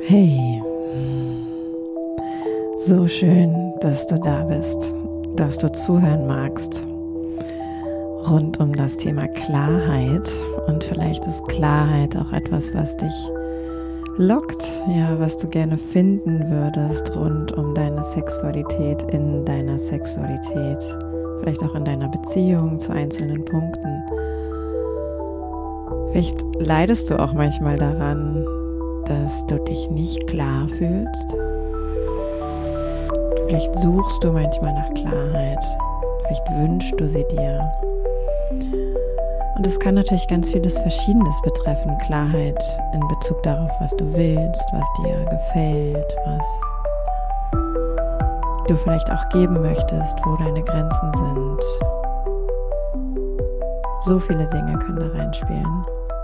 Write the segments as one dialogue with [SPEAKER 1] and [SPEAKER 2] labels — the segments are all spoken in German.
[SPEAKER 1] Hey, so schön, dass du da bist, dass du zuhören magst rund um das Thema Klarheit. Und vielleicht ist Klarheit auch etwas, was dich lockt, ja, was du gerne finden würdest rund um deine Sexualität, in deiner Sexualität, vielleicht auch in deiner Beziehung zu einzelnen Punkten. Vielleicht leidest du auch manchmal daran, dass du dich nicht klar fühlst. Vielleicht suchst du manchmal nach Klarheit. Vielleicht wünschst du sie dir. Und es kann natürlich ganz vieles Verschiedenes betreffen. Klarheit in Bezug darauf, was du willst, was dir gefällt, was du vielleicht auch geben möchtest, wo deine Grenzen sind. So viele Dinge können da reinspielen.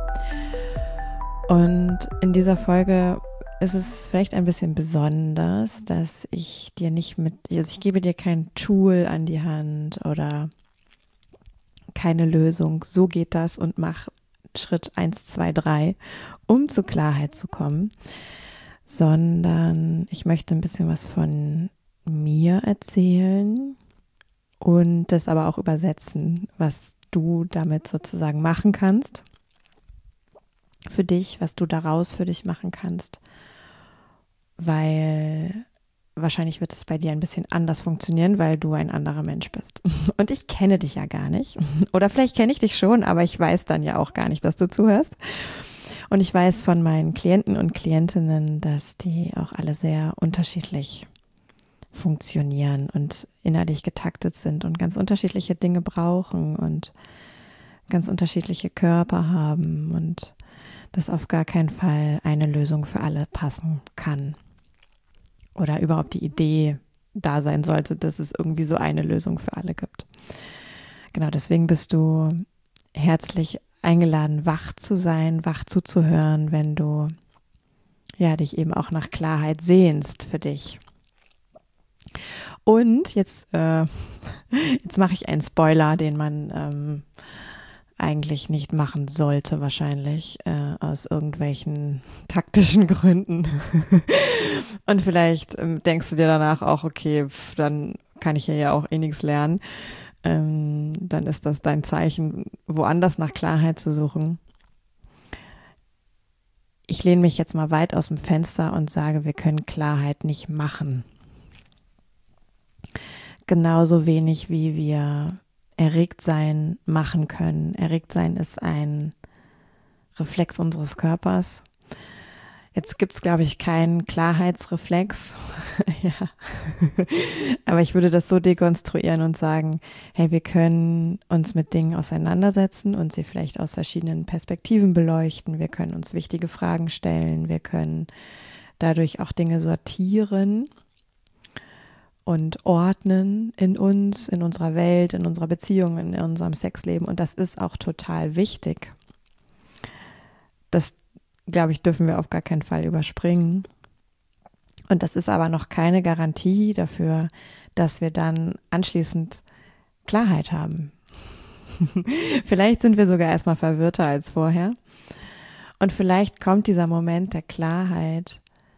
[SPEAKER 1] Und in dieser Folge ist es vielleicht ein bisschen besonders, dass ich dir nicht ich gebe dir kein Tool an die Hand oder keine Lösung, so geht das und mach Schritt 1, 2, 3, um zur Klarheit zu kommen, sondern ich möchte ein bisschen was von mir erzählen und das aber auch übersetzen, was du damit sozusagen machen kannst. Für dich, was du daraus für dich machen kannst, weil wahrscheinlich wird es bei dir ein bisschen anders funktionieren, weil du ein anderer Mensch bist. Und ich kenne dich ja gar nicht. Oder vielleicht kenne ich dich schon, aber ich weiß dann ja auch gar nicht, dass du zuhörst. Und ich weiß von meinen Klienten und Klientinnen, dass die auch alle sehr unterschiedlich funktionieren und innerlich getaktet sind und ganz unterschiedliche Dinge brauchen und ganz unterschiedliche Körper haben und dass auf gar keinen Fall eine Lösung für alle passen kann. Oder überhaupt die Idee da sein sollte, dass es irgendwie so eine Lösung für alle gibt. Genau, deswegen bist du herzlich eingeladen, wach zu sein, wach zuzuhören, wenn du ja dich eben auch nach Klarheit sehnst für dich. Und jetzt mache ich einen Spoiler, den man eigentlich nicht machen sollte, wahrscheinlich aus irgendwelchen taktischen Gründen. Und vielleicht denkst du dir danach auch, okay, dann kann ich ja auch eh nichts lernen. Dann ist das dein Zeichen, woanders nach Klarheit zu suchen. Ich lehne mich jetzt mal weit aus dem Fenster und sage, wir können Klarheit nicht machen. Genauso wenig wie wir erregt sein machen können. Erregt sein ist ein Reflex unseres Körpers. Jetzt gibt es, glaube ich, keinen Klarheitsreflex. Ja. Aber ich würde das so dekonstruieren und sagen, hey, wir können uns mit Dingen auseinandersetzen und sie vielleicht aus verschiedenen Perspektiven beleuchten. Wir können uns wichtige Fragen stellen. Wir können dadurch auch Dinge sortieren und ordnen in uns, in unserer Welt, in unserer Beziehung, in unserem Sexleben. Und das ist auch total wichtig. Das, glaube ich, dürfen wir auf gar keinen Fall überspringen. Und das ist aber noch keine Garantie dafür, dass wir dann anschließend Klarheit haben. Vielleicht sind wir sogar erstmal verwirrter als vorher. Und vielleicht kommt dieser Moment der Klarheit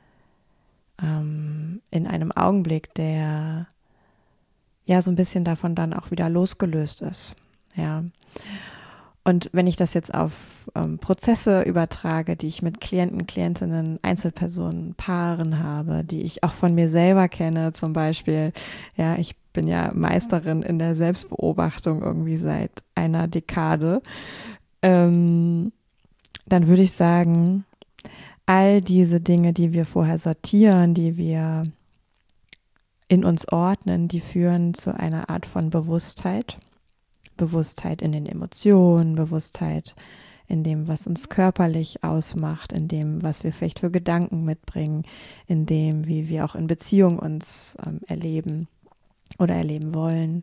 [SPEAKER 1] in einem Augenblick, der ja so ein bisschen davon dann auch wieder losgelöst ist. Ja. Und wenn ich das jetzt auf Prozesse übertrage, die ich mit Klienten, Klientinnen, Einzelpersonen, Paaren habe, die ich auch von mir selber kenne zum Beispiel, ja, ich bin ja Meisterin in der Selbstbeobachtung irgendwie seit einer Dekade, dann würde ich sagen, all diese Dinge, die wir vorher sortieren, die wir in uns ordnen, die führen zu einer Art von Bewusstheit. Bewusstheit in den Emotionen, Bewusstheit in dem, was uns körperlich ausmacht, in dem, was wir vielleicht für Gedanken mitbringen, in dem, wie wir auch in Beziehung uns erleben oder erleben wollen.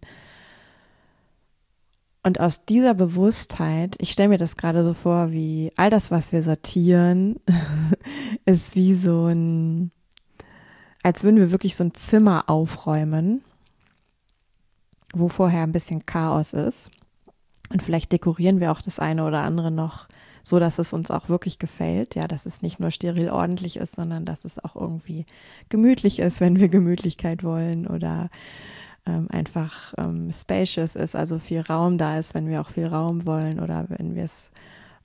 [SPEAKER 1] Und aus dieser Bewusstheit, ich stelle mir das gerade so vor, wie all das, was wir sortieren, ist wie so als würden wir wirklich so ein Zimmer aufräumen, wo vorher ein bisschen Chaos ist. Und vielleicht dekorieren wir auch das eine oder andere noch so dass es uns auch wirklich gefällt, ja, dass es nicht nur steril ordentlich ist, sondern dass es auch irgendwie gemütlich ist, wenn wir Gemütlichkeit wollen oder einfach spacious ist, also viel Raum da ist, wenn wir auch viel Raum wollen oder wenn wir es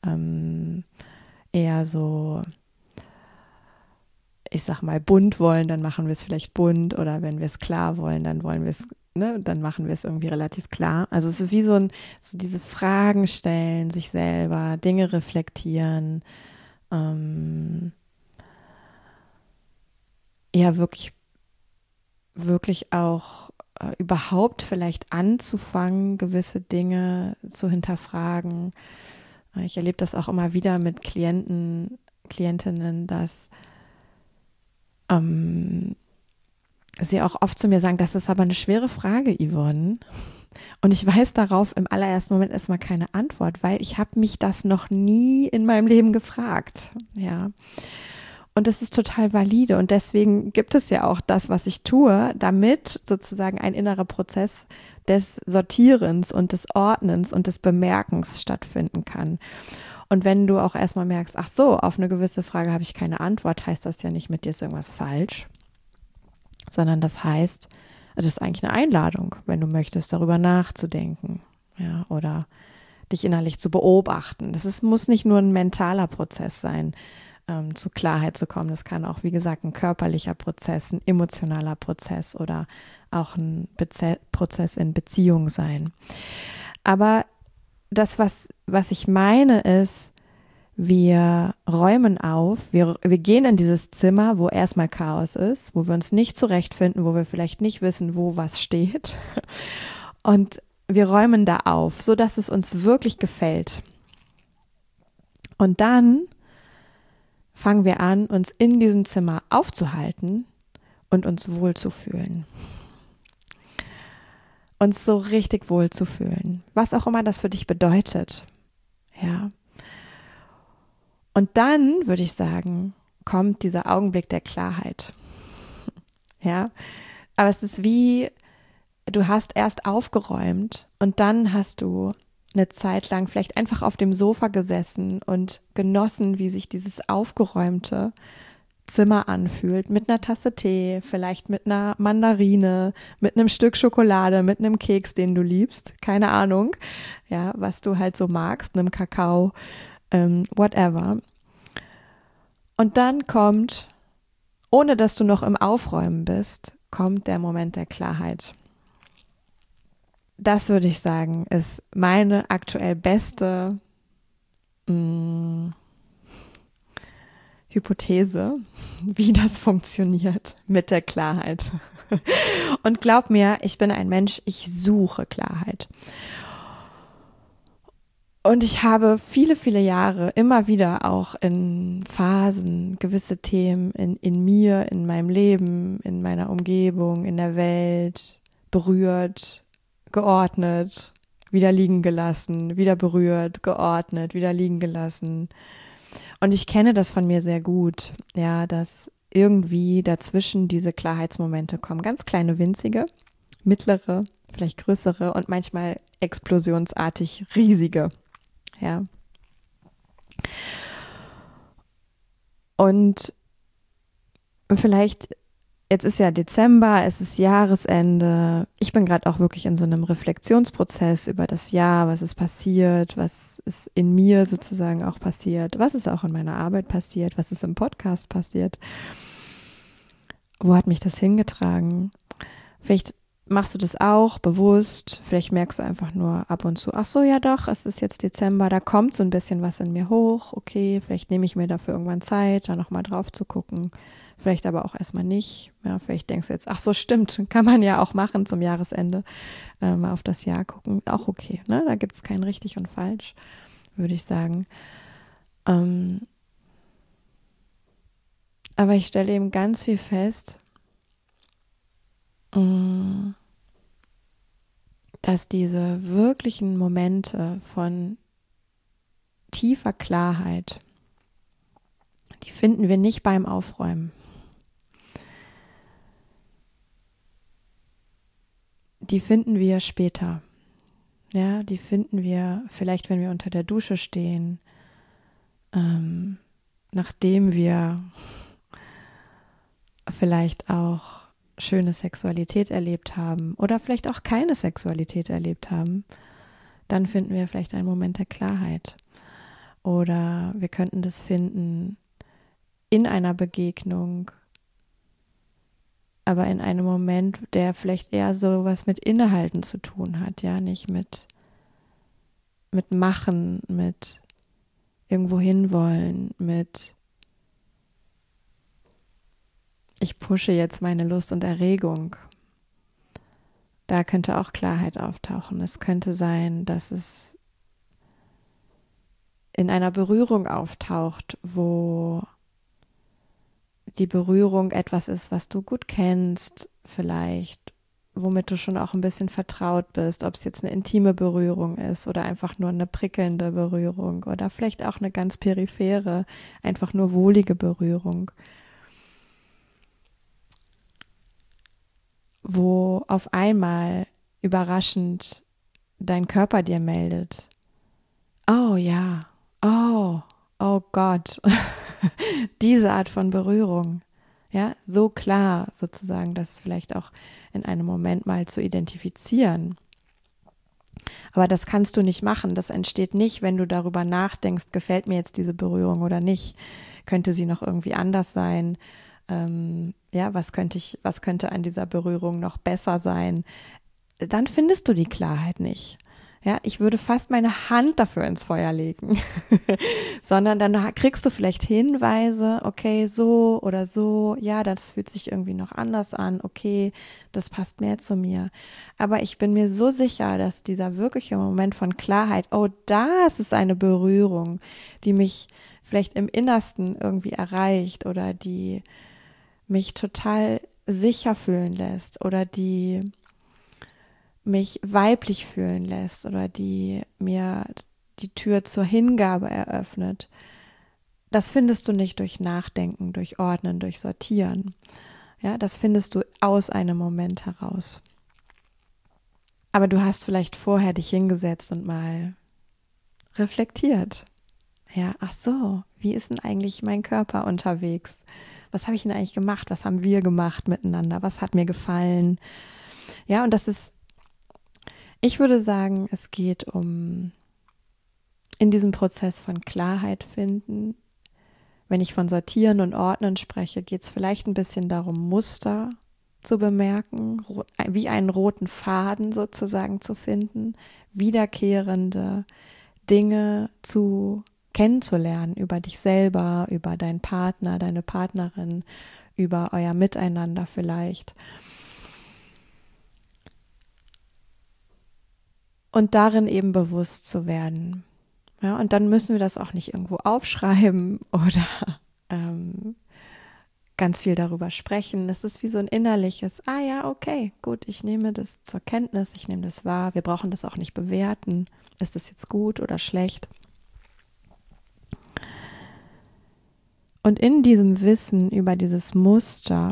[SPEAKER 1] eher so, ich sag mal, bunt wollen, dann machen wir es vielleicht bunt oder wenn wir es klar wollen, dann wollen wir es, ne, dann machen wir es irgendwie relativ klar. Also es ist wie so diese Fragen stellen, sich selber, Dinge reflektieren, ja wirklich, wirklich auch überhaupt vielleicht anzufangen, gewisse Dinge zu hinterfragen. Ich erlebe das auch immer wieder mit Klientinnen, dass sie auch oft zu mir sagen, das ist aber eine schwere Frage, Yvonne. Und ich weiß darauf im allerersten Moment erstmal keine Antwort, weil ich habe mich das noch nie in meinem Leben gefragt. Ja. Und das ist total valide. Und deswegen gibt es ja auch das, was ich tue, damit sozusagen ein innerer Prozess des Sortierens und des Ordnens und des Bemerkens stattfinden kann. Und wenn du auch erstmal merkst, ach so, auf eine gewisse Frage habe ich keine Antwort, heißt das ja nicht, mit dir ist irgendwas falsch, sondern das heißt, das ist eigentlich eine Einladung, wenn du möchtest, darüber nachzudenken, ja, oder dich innerlich zu beobachten. Muss nicht nur ein mentaler Prozess sein, zu Klarheit zu kommen. Das kann auch, wie gesagt, ein körperlicher Prozess, ein emotionaler Prozess oder auch ein Prozess in Beziehung sein. Aber das, was ich meine, ist, wir räumen auf, wir gehen in dieses Zimmer, wo erstmal Chaos ist, wo wir uns nicht zurechtfinden, wo wir vielleicht nicht wissen, wo was steht. Und wir räumen da auf, sodass es uns wirklich gefällt. Und dann fangen wir an, uns in diesem Zimmer aufzuhalten und uns wohlzufühlen. Uns so richtig wohlzufühlen. Was auch immer das für dich bedeutet. Ja. Und dann, würde ich sagen, kommt dieser Augenblick der Klarheit. Ja. Aber es ist wie, du hast erst aufgeräumt und dann hast du eine Zeit lang vielleicht einfach auf dem Sofa gesessen und genossen, wie sich dieses aufgeräumte Zimmer anfühlt, mit einer Tasse Tee, vielleicht mit einer Mandarine, mit einem Stück Schokolade, mit einem Keks, den du liebst, keine Ahnung, ja, was du halt so magst, einem Kakao, whatever. Und dann kommt, ohne dass du noch im Aufräumen bist, kommt der Moment der Klarheit. Das würde ich sagen, ist meine aktuell beste Hypothese, wie das funktioniert mit der Klarheit. Und glaub mir, ich bin ein Mensch, ich suche Klarheit. Und ich habe viele, viele Jahre immer wieder auch in Phasen gewisse Themen in mir, in meinem Leben, in meiner Umgebung, in der Welt berührt, geordnet, wieder liegen gelassen, wieder berührt, geordnet, wieder liegen gelassen. Und ich kenne das von mir sehr gut, ja, dass irgendwie dazwischen diese Klarheitsmomente kommen. Ganz kleine, winzige, mittlere, vielleicht größere und manchmal explosionsartig riesige. Ja. Und vielleicht, jetzt ist ja Dezember, es ist Jahresende. Ich bin gerade auch wirklich in so einem Reflexionsprozess über das Jahr, was ist passiert, was ist in mir sozusagen auch passiert, was ist auch in meiner Arbeit passiert, was ist im Podcast passiert. Wo hat mich das hingetragen? Vielleicht machst du das auch bewusst? Vielleicht merkst du einfach nur ab und zu, ach so, ja doch, es ist jetzt Dezember, da kommt so ein bisschen was in mir hoch. Okay, vielleicht nehme ich mir dafür irgendwann Zeit, da nochmal drauf zu gucken. Vielleicht aber auch erstmal nicht. Ja, vielleicht denkst du jetzt, ach so, stimmt, kann man ja auch machen zum Jahresende. Mal auf das Jahr gucken. Auch okay, ne? Da gibt es kein richtig und falsch, würde ich sagen. Aber ich stelle eben ganz viel fest, dass diese wirklichen Momente von tiefer Klarheit, die finden wir nicht beim Aufräumen. Die finden wir später. Ja, die finden wir vielleicht, wenn wir unter der Dusche stehen, nachdem wir vielleicht auch schöne Sexualität erlebt haben oder vielleicht auch keine Sexualität erlebt haben, dann finden wir vielleicht einen Moment der Klarheit. Oder wir könnten das finden in einer Begegnung, aber in einem Moment, der vielleicht eher so was mit Innehalten zu tun hat, ja, nicht mit Machen, mit irgendwo hinwollen, mit ich pushe jetzt meine Lust und Erregung. Da könnte auch Klarheit auftauchen. Es könnte sein, dass es in einer Berührung auftaucht, wo die Berührung etwas ist, was du gut kennst, vielleicht, womit du schon auch ein bisschen vertraut bist, ob es jetzt eine intime Berührung ist oder einfach nur eine prickelnde Berührung oder vielleicht auch eine ganz periphere, einfach nur wohlige Berührung, wo auf einmal überraschend dein Körper dir meldet, oh ja, oh, oh Gott, diese Art von Berührung, ja, so klar sozusagen, das vielleicht auch in einem Moment mal zu identifizieren. Aber das kannst du nicht machen. Das entsteht nicht, wenn du darüber nachdenkst, gefällt mir jetzt diese Berührung oder nicht? Könnte sie noch irgendwie anders sein? Ja, was könnte an dieser Berührung noch besser sein? Dann findest du die Klarheit nicht. Ja, ich würde fast meine Hand dafür ins Feuer legen, sondern dann kriegst du vielleicht Hinweise, okay, so oder so, ja, das fühlt sich irgendwie noch anders an, okay, das passt mehr zu mir. Aber ich bin mir so sicher, dass dieser wirkliche Moment von Klarheit, oh, das ist eine Berührung, die mich vielleicht im Innersten irgendwie erreicht oder die mich total sicher fühlen lässt oder die mich weiblich fühlen lässt oder die mir die Tür zur Hingabe eröffnet. Das findest du nicht durch Nachdenken, durch Ordnen, durch Sortieren. Ja, das findest du aus einem Moment heraus. Aber du hast vielleicht vorher dich hingesetzt und mal reflektiert. Ja, ach so, wie ist denn eigentlich mein Körper unterwegs? Was habe ich denn eigentlich gemacht? Was haben wir gemacht miteinander? Was hat mir gefallen? Ja, und das ist, ich würde sagen, es geht um in diesem Prozess von Klarheit finden. Wenn ich von Sortieren und Ordnen spreche, geht es vielleicht ein bisschen darum, Muster zu bemerken, wie einen roten Faden sozusagen zu finden, wiederkehrende Dinge zu kennenzulernen über dich selber, über deinen Partner, deine Partnerin, über euer Miteinander vielleicht. Und darin eben bewusst zu werden. Ja, und dann müssen wir das auch nicht irgendwo aufschreiben oder ganz viel darüber sprechen. Es ist wie so ein innerliches, ah ja, okay, gut, ich nehme das zur Kenntnis, ich nehme das wahr. Wir brauchen das auch nicht bewerten. Ist das jetzt gut oder schlecht? Und in diesem Wissen über dieses Muster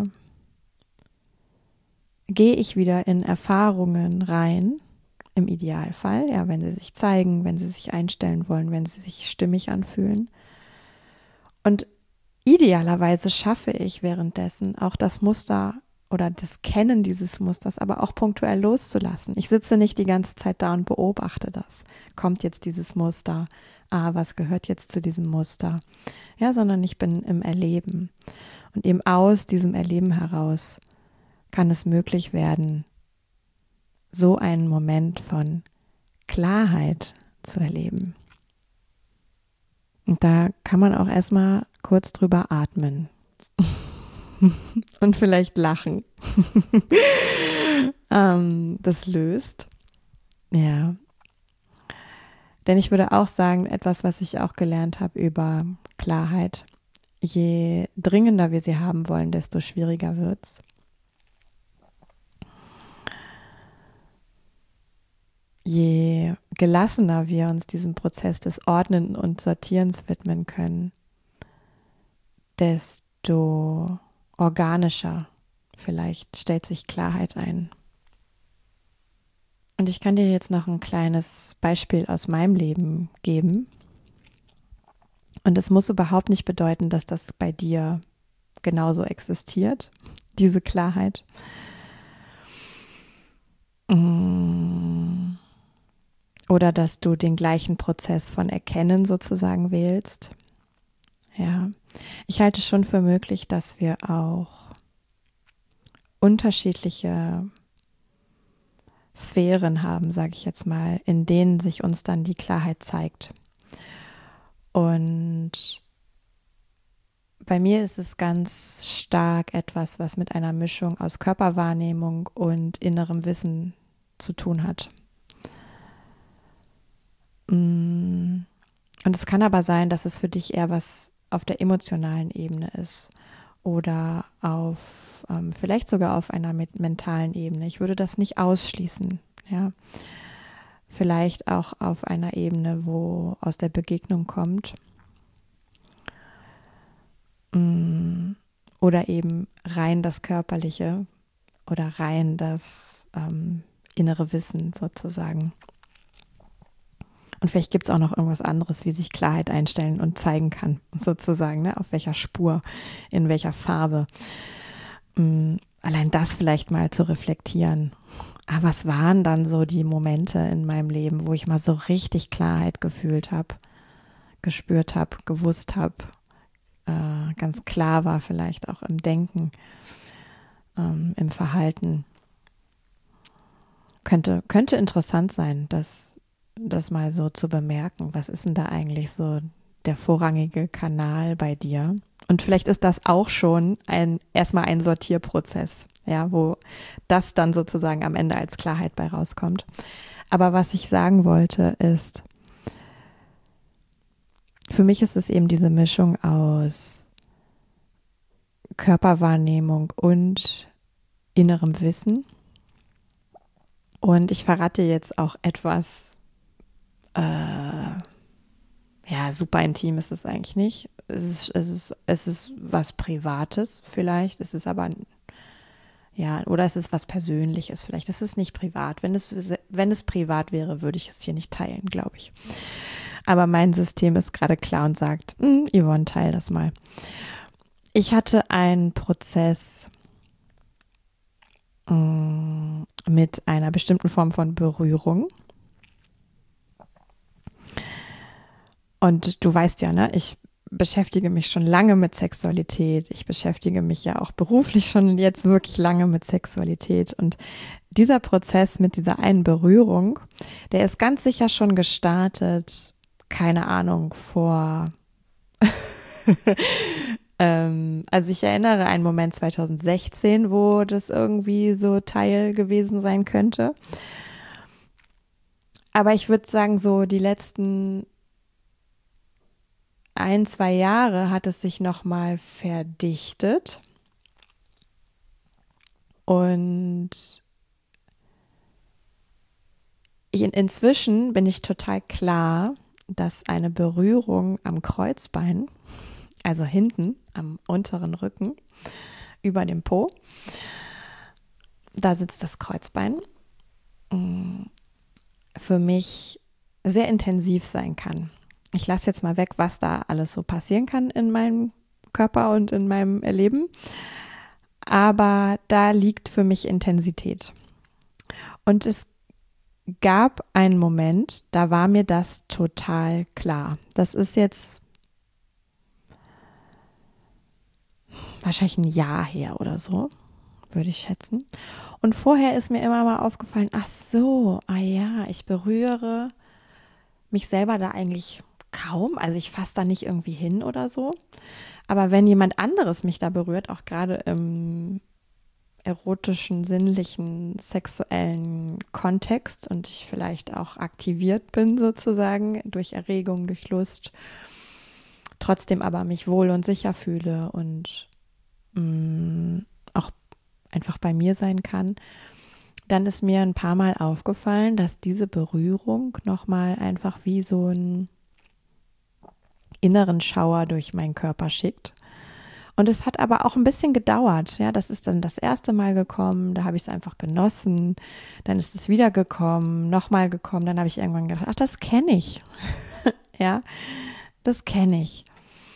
[SPEAKER 1] gehe ich wieder in Erfahrungen rein, im Idealfall, ja, wenn sie sich zeigen, wenn sie sich einstellen wollen, wenn sie sich stimmig anfühlen. Und idealerweise schaffe ich währenddessen auch das Muster oder das Kennen dieses Musters, aber auch punktuell loszulassen. Ich sitze nicht die ganze Zeit da und beobachte das. Kommt jetzt dieses Muster? Ah, was gehört jetzt zu diesem Muster? Ja, sondern ich bin im Erleben. Und eben aus diesem Erleben heraus kann es möglich werden, so einen Moment von Klarheit zu erleben. Und da kann man auch erstmal kurz drüber atmen und vielleicht lachen. Das löst. Ja. Denn ich würde auch sagen, etwas, was ich auch gelernt habe über Klarheit, je dringender wir sie haben wollen, desto schwieriger wird's. Je gelassener wir uns diesem Prozess des Ordnen und Sortierens widmen können, desto organischer vielleicht stellt sich Klarheit ein. Und ich kann dir jetzt noch ein kleines Beispiel aus meinem Leben geben. Und es muss überhaupt nicht bedeuten, dass das bei dir genauso existiert, diese Klarheit. Oder dass du den gleichen Prozess von Erkennen sozusagen wählst. Ja, ich halte schon für möglich, dass wir auch unterschiedliche Sphären haben, sage ich jetzt mal, in denen sich uns dann die Klarheit zeigt. Und bei mir ist es ganz stark etwas, was mit einer Mischung aus Körperwahrnehmung und innerem Wissen zu tun hat. Und es kann aber sein, dass es für dich eher was auf der emotionalen Ebene ist oder auf vielleicht sogar auf einer mentalen Ebene. Ich würde das nicht ausschließen. Ja, vielleicht auch auf einer Ebene, wo aus der Begegnung kommt. Oder eben rein das Körperliche oder rein das innere Wissen sozusagen. Und vielleicht gibt es auch noch irgendwas anderes, wie sich Klarheit einstellen und zeigen kann, sozusagen, ne? Auf welcher Spur, in welcher Farbe. Allein das vielleicht mal zu reflektieren. Aber was waren dann so die Momente in meinem Leben, wo ich mal so richtig Klarheit gefühlt habe, gespürt habe, gewusst habe, ganz klar war vielleicht auch im Denken, im Verhalten. Könnte interessant sein, das mal so zu bemerken. Was ist denn da eigentlich so der vorrangige Kanal bei dir? Und vielleicht ist das auch schon erstmal ein Sortierprozess, ja, wo das dann sozusagen am Ende als Klarheit bei rauskommt. Aber was ich sagen wollte ist, für mich ist es eben diese Mischung aus Körperwahrnehmung und innerem Wissen. Und ich verrate jetzt auch etwas, ja, super intim ist es eigentlich nicht. Es ist was Privates vielleicht. Es ist aber, ja, oder es ist was Persönliches vielleicht. Es ist nicht privat. Wenn es privat wäre, würde ich es hier nicht teilen, glaube ich. Aber mein System ist gerade klar und sagt, Yvonne, teil das mal. Ich hatte einen Prozess mit einer bestimmten Form von Berührung. Und du weißt ja, ne, ich beschäftige mich schon lange mit Sexualität. Ich beschäftige mich ja auch beruflich schon jetzt wirklich lange mit Sexualität. Und dieser Prozess mit dieser einen Berührung, der ist ganz sicher schon gestartet, keine Ahnung, vor also ich erinnere einen Moment 2016, wo das irgendwie so Teil gewesen sein könnte. Aber ich würde sagen, so die letzten 1, 2 Jahre hat es sich nochmal verdichtet. Und inzwischen bin ich total klar, dass eine Berührung am Kreuzbein, also hinten am unteren Rücken, über dem Po, da sitzt das Kreuzbein, für mich sehr intensiv sein kann. Ich lasse jetzt mal weg, was da alles so passieren kann in meinem Körper und in meinem Erleben. Aber da liegt für mich Intensität. Und es gab einen Moment, da war mir das total klar. Das ist jetzt wahrscheinlich ein Jahr her oder so, würde ich schätzen. Und vorher ist mir immer mal aufgefallen, ach so, ah ja, ich berühre mich selber da eigentlich kaum. Also ich fasse da nicht irgendwie hin oder so. Aber wenn jemand anderes mich da berührt, auch gerade im erotischen, sinnlichen, sexuellen Kontext und ich vielleicht auch aktiviert bin sozusagen durch Erregung, durch Lust, trotzdem aber mich wohl und sicher fühle und auch einfach bei mir sein kann, dann ist mir ein paar Mal aufgefallen, dass diese Berührung nochmal einfach wie so einen inneren Schauer durch meinen Körper schickt. Und es hat aber auch ein bisschen gedauert. Ja, das ist dann das erste Mal gekommen, da habe ich es einfach genossen. Dann ist es wieder gekommen, nochmal gekommen. Dann habe ich irgendwann gedacht, ach, das kenne ich. Ja, Das kenne ich.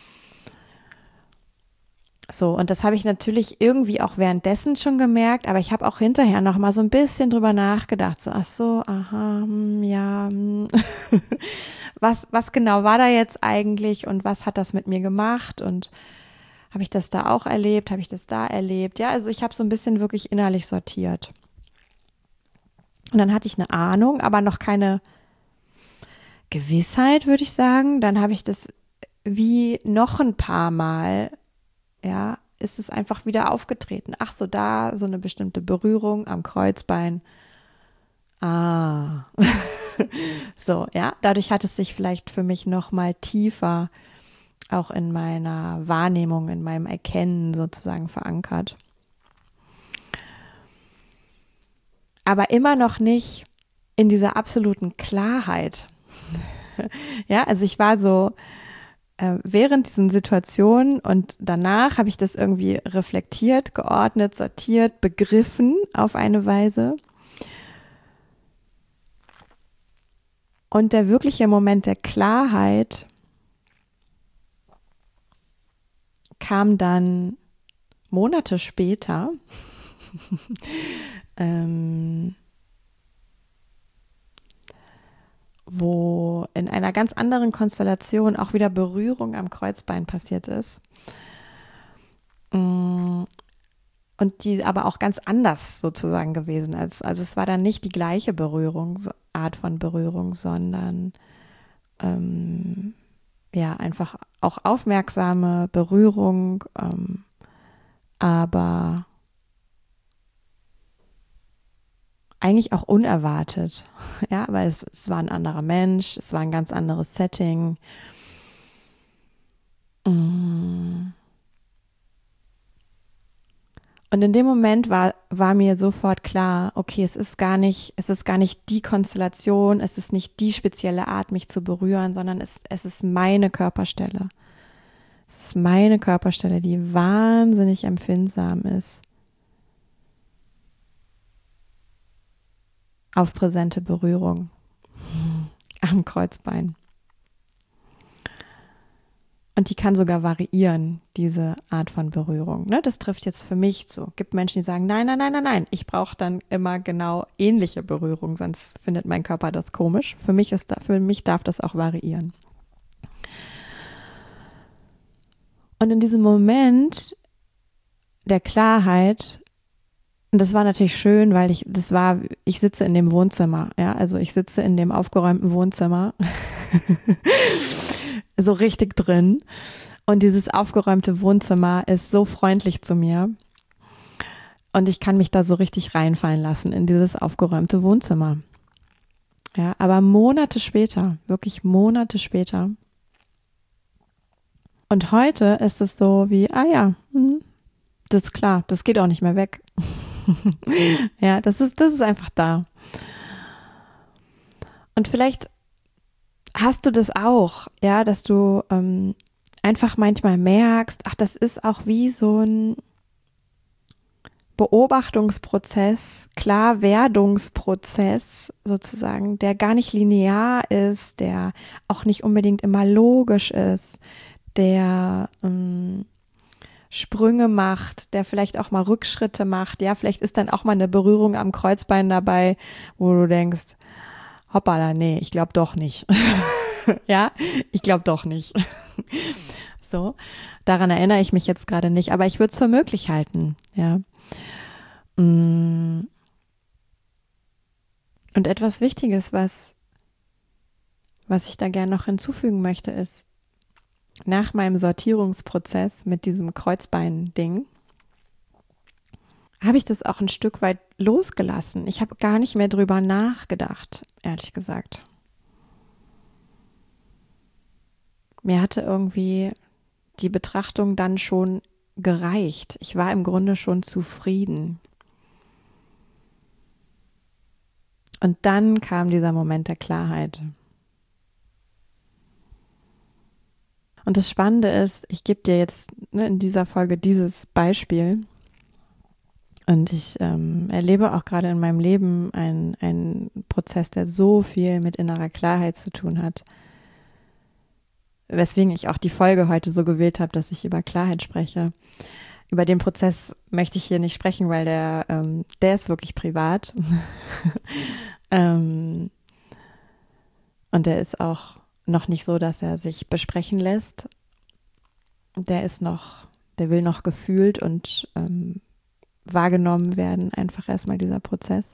[SPEAKER 1] So, und das habe ich natürlich irgendwie auch währenddessen schon gemerkt, aber ich habe auch hinterher noch mal so ein bisschen drüber nachgedacht. So, ach so, aha, ja, was genau war da jetzt eigentlich und was hat das mit mir gemacht und habe ich das da auch erlebt, habe ich das da erlebt? Ja, also ich habe so ein bisschen wirklich innerlich sortiert. Und dann hatte ich eine Ahnung, aber noch keine Gewissheit, würde ich sagen. Dann habe ich das wie noch ein paar Mal, ja, ist es einfach wieder aufgetreten. Ach so, da so eine bestimmte Berührung am Kreuzbein. Ah. So, ja, dadurch hat es sich vielleicht für mich noch mal tiefer auch in meiner Wahrnehmung, in meinem Erkennen sozusagen verankert. Aber immer noch nicht in dieser absoluten Klarheit. Ja, also ich war so, während diesen Situationen und danach habe ich das irgendwie reflektiert, geordnet, sortiert, begriffen auf eine Weise. Und der wirkliche Moment der Klarheit kam dann Monate später, wo in einer ganz anderen Konstellation auch wieder Berührung am Kreuzbein passiert ist. Und die aber auch ganz anders sozusagen gewesen. Also es war dann nicht die gleiche Art von Berührung, sondern ja, einfach auch aufmerksame Berührung, aber eigentlich auch unerwartet. Ja, weil es war ein anderer Mensch, es war ein ganz anderes Setting. Und in dem Moment war mir sofort klar, okay, es ist gar nicht die Konstellation, es ist nicht die spezielle Art, mich zu berühren, sondern es ist meine Körperstelle. Es ist meine Körperstelle, die wahnsinnig empfindsam ist auf präsente Berührung am Kreuzbein. Und die kann sogar variieren, diese Art von Berührung. Ne, das trifft jetzt für mich zu. Es gibt Menschen, die sagen, nein, nein, nein, nein, nein, ich brauche dann immer genau ähnliche Berührung, sonst findet mein Körper das komisch. Für mich darf das auch variieren. Und in diesem Moment der Klarheit, und das war natürlich schön, weil ich sitze in dem Wohnzimmer, ja, also ich sitze in dem aufgeräumten Wohnzimmer, so richtig drin. Und dieses aufgeräumte Wohnzimmer ist so freundlich zu mir. Und ich kann mich da so richtig reinfallen lassen in dieses aufgeräumte Wohnzimmer. Ja, aber Monate später, wirklich Monate später. Und heute ist es so wie, ah ja, das ist klar, das geht auch nicht mehr weg. Ja, das ist einfach da. Und vielleicht hast du das auch, ja, dass du einfach manchmal merkst, ach, das ist auch wie so ein Beobachtungsprozess, Klarwerdungsprozess sozusagen, der gar nicht linear ist, der auch nicht unbedingt immer logisch ist, der Sprünge macht, der vielleicht auch mal Rückschritte macht. Ja, vielleicht ist dann auch mal eine Berührung am Kreuzbein dabei, wo du denkst, hoppala, nee, ich glaube doch nicht. Ja, ich glaube doch nicht. So, daran erinnere ich mich jetzt gerade nicht, aber ich würde es für möglich halten, ja. Und etwas Wichtiges, was ich da gerne noch hinzufügen möchte, ist, nach meinem Sortierungsprozess mit diesem Kreuzbein-Ding, habe ich das auch ein Stück weit losgelassen. Ich habe gar nicht mehr drüber nachgedacht, ehrlich gesagt. Mir hatte irgendwie die Betrachtung dann schon gereicht. Ich war im Grunde schon zufrieden. Und dann kam dieser Moment der Klarheit. Und das Spannende ist, ich gebe dir jetzt in dieser Folge dieses Beispiel. Und ich erlebe auch gerade in meinem Leben einen Prozess, der so viel mit innerer Klarheit zu tun hat. weswegen ich auch die Folge heute so gewählt habe, dass ich über Klarheit spreche. Über den Prozess möchte ich hier nicht sprechen, weil der ist wirklich privat. Und der ist auch noch nicht so, dass er sich besprechen lässt. Der will noch gefühlt und wahrgenommen werden, einfach erstmal dieser Prozess.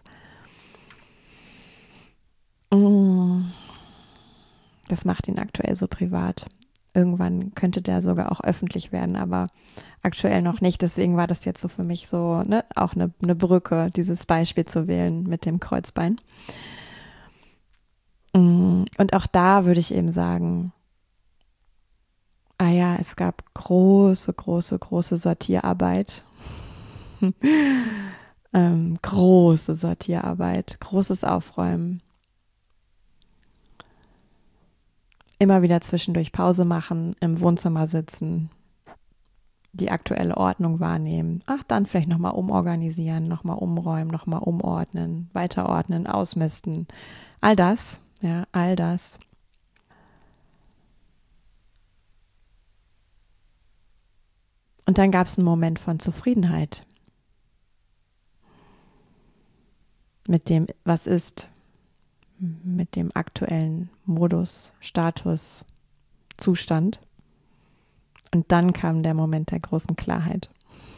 [SPEAKER 1] Das macht ihn aktuell so privat. Irgendwann könnte der sogar auch öffentlich werden, aber aktuell noch nicht. Deswegen war das jetzt so für mich so, ne, auch eine Brücke, dieses Beispiel zu wählen mit dem Kreuzbein. Und auch da würde ich eben sagen, es gab große Sortierarbeit. Große Sortierarbeit, großes Aufräumen. Immer wieder zwischendurch Pause machen, im Wohnzimmer sitzen, die aktuelle Ordnung wahrnehmen. Dann vielleicht nochmal umorganisieren, nochmal umräumen, nochmal umordnen, weiterordnen, ausmisten. All das. Und dann gab es einen Moment von Zufriedenheit mit dem, was ist, mit dem aktuellen Modus, Status, Zustand. Und dann kam der Moment der großen Klarheit.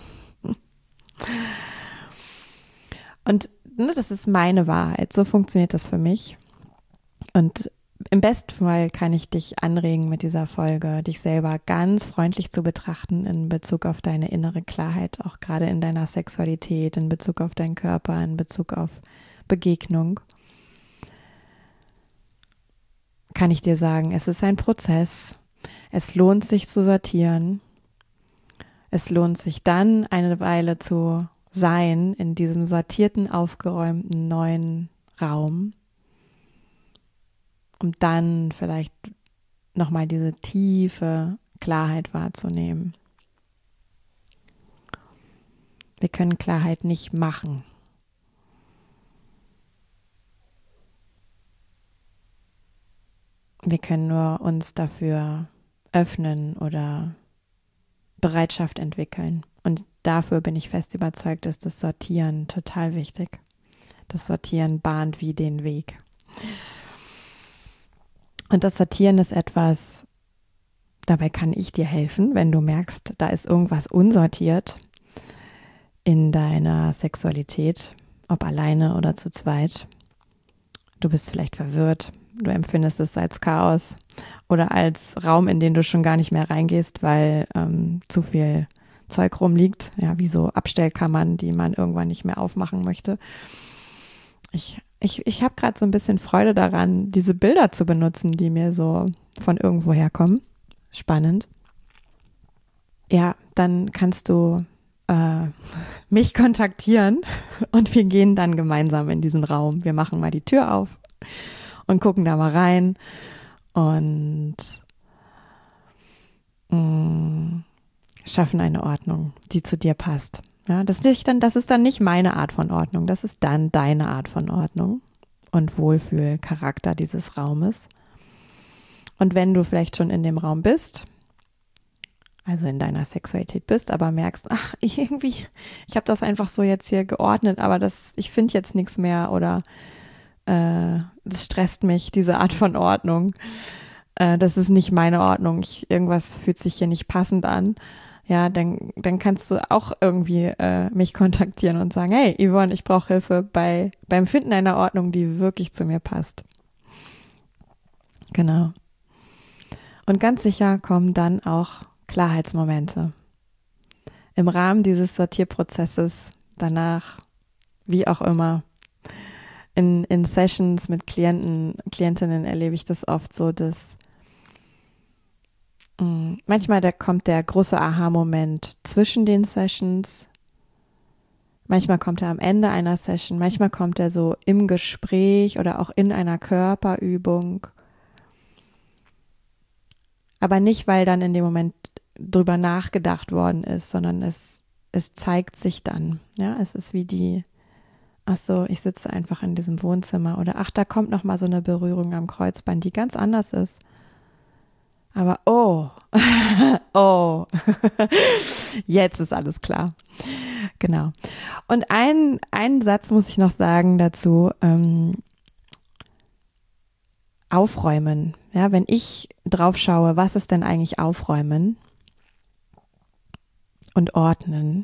[SPEAKER 1] Und das ist meine Wahrheit. So funktioniert das für mich. Und im besten Fall kann ich dich anregen mit dieser Folge, dich selber ganz freundlich zu betrachten in Bezug auf deine innere Klarheit, auch gerade in deiner Sexualität, in Bezug auf deinen Körper, in Bezug auf Begegnung. Kann ich dir sagen, es ist ein Prozess. Es lohnt sich zu sortieren. Es lohnt sich dann eine Weile zu sein in diesem sortierten, aufgeräumten neuen Raum, um dann vielleicht nochmal diese tiefe Klarheit wahrzunehmen. Wir können Klarheit nicht machen. Wir können nur uns dafür öffnen oder Bereitschaft entwickeln. Und dafür bin ich fest überzeugt, ist das Sortieren total wichtig. Das Sortieren bahnt wie den Weg. Und das Sortieren ist etwas, dabei kann ich dir helfen, wenn du merkst, da ist irgendwas unsortiert in deiner Sexualität, ob alleine oder zu zweit. Du bist vielleicht verwirrt, du empfindest es als Chaos oder als Raum, in den du schon gar nicht mehr reingehst, weil zu viel Zeug rumliegt, ja, wie so Abstellkammern, die man irgendwann nicht mehr aufmachen möchte. Ich habe gerade so ein bisschen Freude daran, diese Bilder zu benutzen, die mir so von irgendwo herkommen. Spannend. Ja, dann kannst du mich kontaktieren und wir gehen dann gemeinsam in diesen Raum. Wir machen mal die Tür auf und gucken da mal rein und schaffen eine Ordnung, die zu dir passt. Ja, das ist dann nicht meine Art von Ordnung, das ist dann deine Art von Ordnung und Wohlfühlcharakter dieses Raumes. Und wenn du vielleicht schon in dem Raum bist, also in deiner Sexualität bist, aber merkst, ich habe das einfach so jetzt hier geordnet, aber ich finde jetzt nichts mehr oder das stresst mich, diese Art von Ordnung. Das ist nicht meine Ordnung. Irgendwas fühlt sich hier nicht passend an. Ja, dann kannst du auch irgendwie mich kontaktieren und sagen, hey Yvonne, ich brauche Hilfe beim Finden einer Ordnung, die wirklich zu mir passt. Genau. Und ganz sicher kommen dann auch Klarheitsmomente. Im Rahmen dieses Sortierprozesses, danach, wie auch immer, in Sessions mit Klientinnen erlebe ich das oft so, dass manchmal kommt der große Aha-Moment zwischen den Sessions, manchmal kommt er am Ende einer Session, manchmal kommt er so im Gespräch oder auch in einer Körperübung. Aber nicht, weil dann in dem Moment drüber nachgedacht worden ist, sondern es zeigt sich dann. Ja, es ist wie ich sitze einfach in diesem Wohnzimmer oder da kommt nochmal so eine Berührung am Kreuzbein, die ganz anders ist. Aber oh, jetzt ist alles klar. Genau. Und einen Satz muss ich noch sagen dazu, aufräumen. Ja, wenn ich drauf schaue, was ist denn eigentlich aufräumen und ordnen,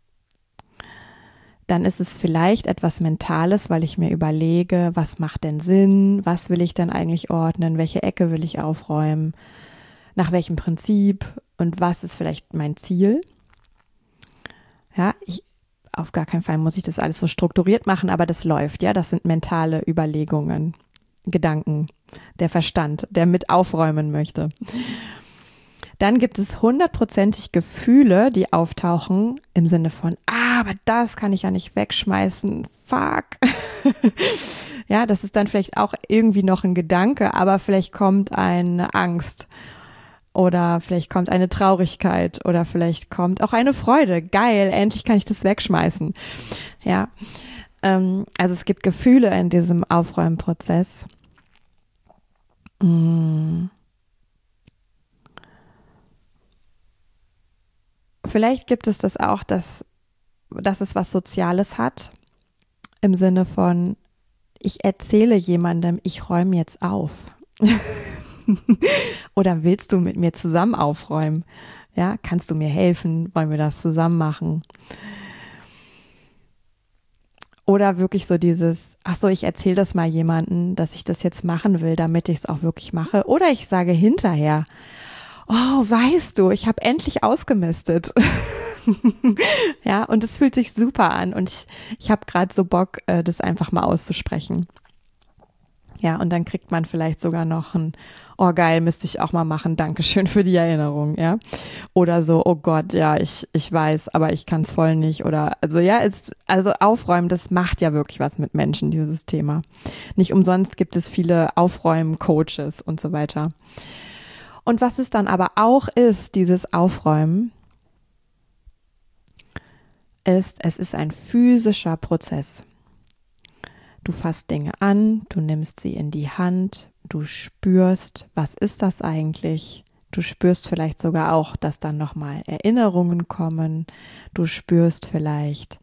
[SPEAKER 1] dann ist es vielleicht etwas Mentales, weil ich mir überlege, was macht denn Sinn, was will ich denn eigentlich ordnen, welche Ecke will ich aufräumen, nach welchem Prinzip und was ist vielleicht mein Ziel. Ja, auf gar keinen Fall muss ich das alles so strukturiert machen, aber das läuft, ja, das sind mentale Überlegungen, Gedanken, der Verstand, der mit aufräumen möchte. Dann gibt es 100%ig Gefühle, die auftauchen im Sinne von, aber das kann ich ja nicht wegschmeißen, fuck. Ja, das ist dann vielleicht auch irgendwie noch ein Gedanke, aber vielleicht kommt eine Angst oder vielleicht kommt eine Traurigkeit oder vielleicht kommt auch eine Freude. Geil, endlich kann ich das wegschmeißen. Ja, also es gibt Gefühle in diesem Aufräumprozess. Vielleicht gibt es das auch, dass es was Soziales hat, im Sinne von, ich erzähle jemandem, ich räume jetzt auf. Oder willst du mit mir zusammen aufräumen? Ja, kannst du mir helfen? Wollen wir das zusammen machen? Oder wirklich so dieses, ach so, ich erzähle das mal jemandem, dass ich das jetzt machen will, damit ich es auch wirklich mache. Oder ich sage hinterher, oh, weißt du, ich habe endlich ausgemistet. Ja, und es fühlt sich super an und ich habe gerade so Bock, das einfach mal auszusprechen. Ja, und dann kriegt man vielleicht sogar noch ein, oh geil, müsste ich auch mal machen, Dankeschön für die Erinnerung, ja. Oder so, oh Gott, ja, ich weiß, aber ich kann es voll nicht. Oder, also ja, also aufräumen, das macht ja wirklich was mit Menschen, dieses Thema. Nicht umsonst gibt es viele Aufräumen-Coaches und so weiter. Und was es dann aber auch ist, dieses Aufräumen, es ist ein physischer Prozess. Du fasst Dinge an, du nimmst sie in die Hand, du spürst, was ist das eigentlich? Du spürst vielleicht sogar auch, dass dann nochmal Erinnerungen kommen. Du spürst vielleicht,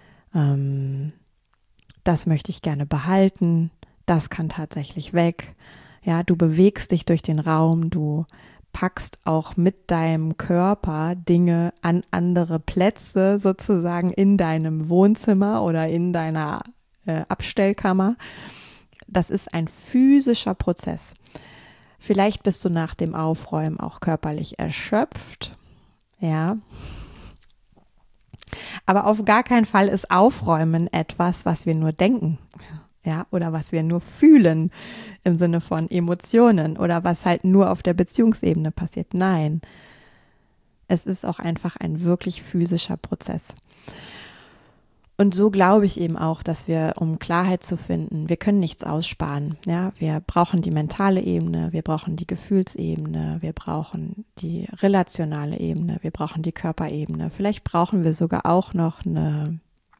[SPEAKER 1] das möchte ich gerne behalten, das kann tatsächlich weg. Ja, du bewegst dich durch den Raum, du packst auch mit deinem Körper Dinge an andere Plätze sozusagen in deinem Wohnzimmer oder in deiner Abstellkammer. Das ist ein physischer Prozess. Vielleicht bist du nach dem Aufräumen auch körperlich erschöpft. Ja. Aber auf gar keinen Fall ist Aufräumen etwas, was wir nur denken. Ja, oder was wir nur fühlen im Sinne von Emotionen oder was halt nur auf der Beziehungsebene passiert. Nein, es ist auch einfach ein wirklich physischer Prozess. Und so glaube ich eben auch, dass wir, um Klarheit zu finden, wir können nichts aussparen. Ja, wir brauchen die mentale Ebene, wir brauchen die Gefühlsebene, wir brauchen die relationale Ebene, wir brauchen die Körperebene. Vielleicht brauchen wir sogar auch noch eine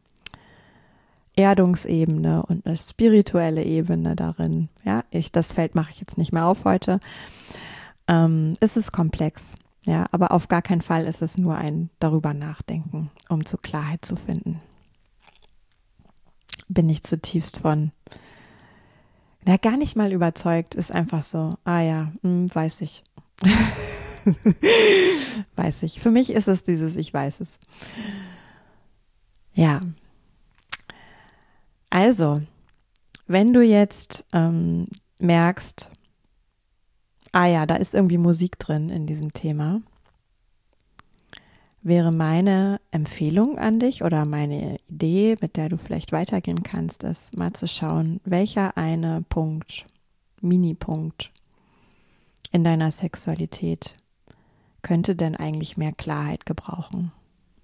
[SPEAKER 1] Erdungsebene und eine spirituelle Ebene darin. Ja, das Feld mache ich jetzt nicht mehr auf heute. Es ist komplex. Ja, aber auf gar keinen Fall ist es nur ein darüber nachdenken, um zur Klarheit zu finden. Bin ich zutiefst von. Na, gar nicht mal überzeugt, ist einfach so, ja, weiß ich. Weiß ich. Für mich ist es dieses, ich weiß es. Ja. Also, wenn du jetzt merkst, ja, da ist irgendwie Musik drin in diesem Thema, wäre meine Empfehlung an dich oder meine Idee, mit der du vielleicht weitergehen kannst, ist mal zu schauen, welcher eine Punkt, Minipunkt in deiner Sexualität könnte denn eigentlich mehr Klarheit gebrauchen?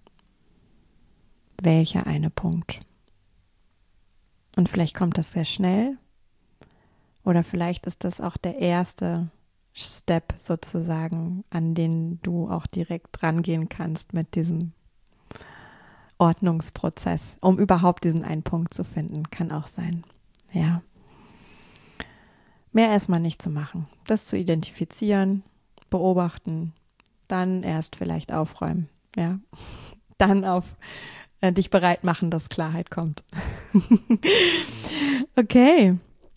[SPEAKER 1] Welcher eine Punkt? Und vielleicht kommt das sehr schnell oder vielleicht ist das auch der erste Step sozusagen, an den du auch direkt rangehen kannst mit diesem Ordnungsprozess, um überhaupt diesen einen Punkt zu finden. Kann auch sein. Ja. Mehr erstmal nicht zu machen. Das zu identifizieren, beobachten, dann erst vielleicht aufräumen, ja. Dann auf dich bereit machen, dass Klarheit kommt. Okay.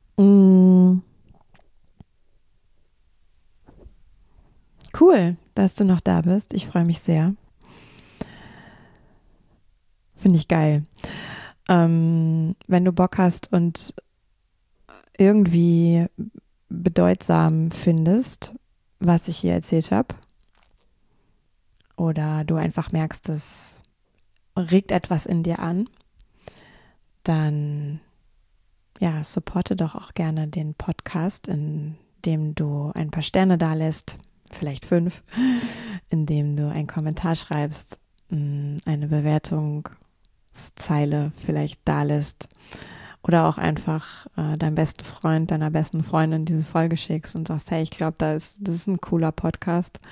[SPEAKER 1] Cool, dass du noch da bist. Ich freue mich sehr. Finde ich geil. Wenn du Bock hast und irgendwie bedeutsam findest, was ich hier erzählt habe, oder du einfach merkst, es regt etwas in dir an, dann ja, supporte doch auch gerne den Podcast, indem du ein paar Sterne dalässt, vielleicht 5, indem du einen Kommentar schreibst, eine Bewertungszeile vielleicht dalässt oder auch einfach deinem besten Freund, deiner besten Freundin diese Folge schickst und sagst, hey, ich glaube, das ist ein cooler Podcast.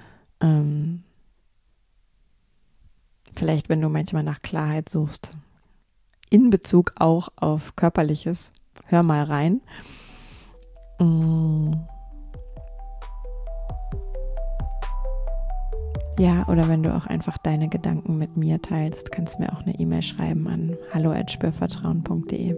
[SPEAKER 1] Vielleicht, wenn du manchmal nach Klarheit suchst, in Bezug auch auf Körperliches, hör mal rein. Ja, oder wenn du auch einfach deine Gedanken mit mir teilst, kannst du mir auch eine E-Mail schreiben an hallo@spürvertrauen.de.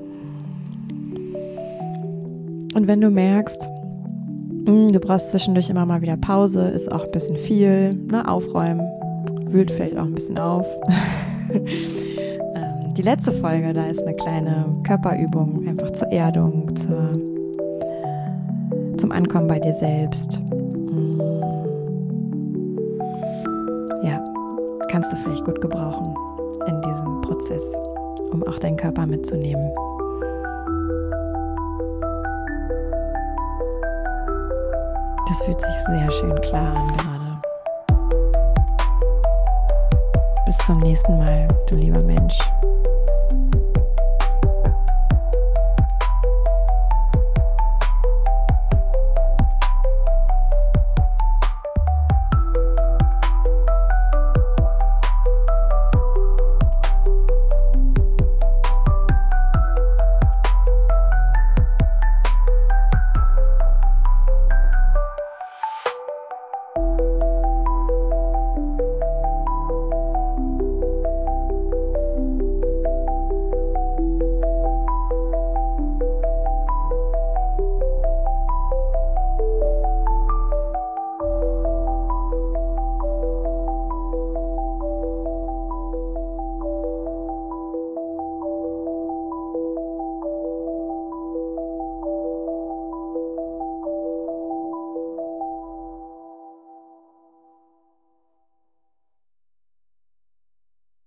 [SPEAKER 1] Und wenn du merkst, du brauchst zwischendurch immer mal wieder Pause, ist auch ein bisschen viel, ne, aufräumen, wühlt vielleicht auch ein bisschen auf. Die letzte Folge, da ist eine kleine Körperübung, einfach zur Erdung, zum Ankommen bei dir selbst. Ja, kannst du vielleicht gut gebrauchen in diesem Prozess, um auch deinen Körper mitzunehmen. Das fühlt sich sehr schön klar an gerade. Bis zum nächsten Mal, du lieber Mensch.